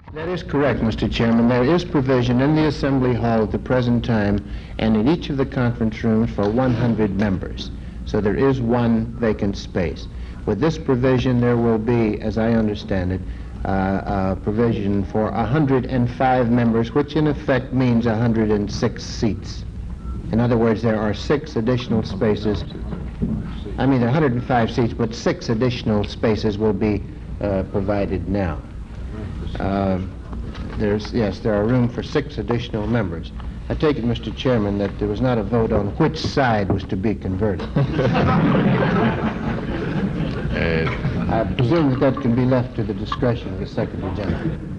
That is correct, Mr. Chairman. There is provision in the Assembly Hall at the present time and in each of the conference rooms for 100 members. So there is one vacant space. With this provision, there will be, as I understand it, a provision for 105 members, which in effect means 106 seats. In other words, there are 6 additional spaces. I mean, 105 seats, but 6 additional spaces will be provided now. There are room for 6 additional members. I take it, Mr. Chairman, that there was not a vote on which side was to be converted. I presume that can be left to the discretion of the Secretary General.